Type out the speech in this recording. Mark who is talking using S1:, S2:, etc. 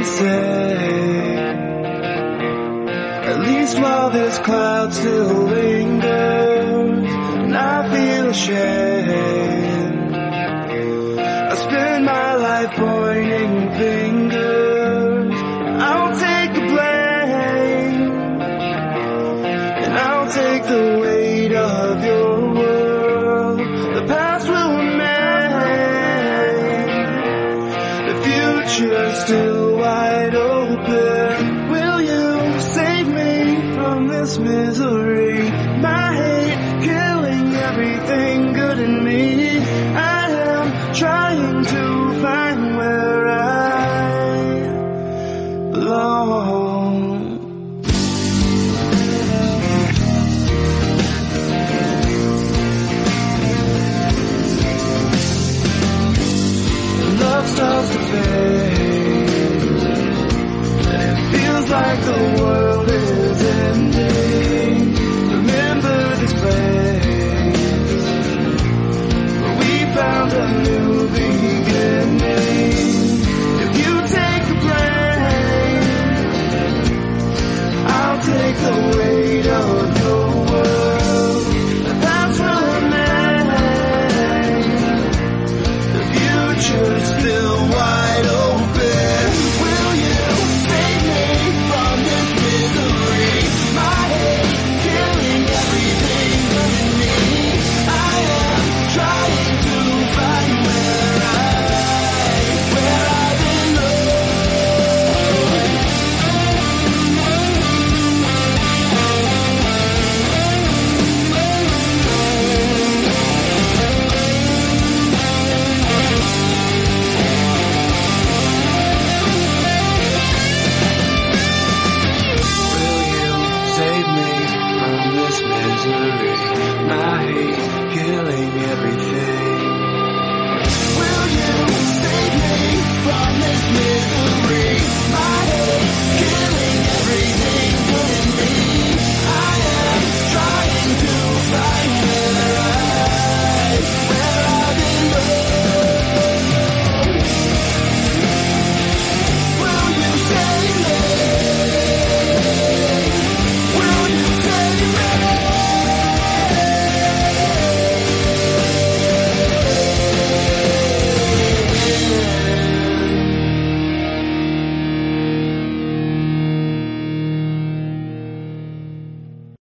S1: say, at least while this cloud still lingers and I feel ashamed, I spend my life pointing fingers. I'll take the blame, and I'll take the weight of your world. The past will remain, the future's still wide open. Will you save me from this misery? My hate killing everything good in me.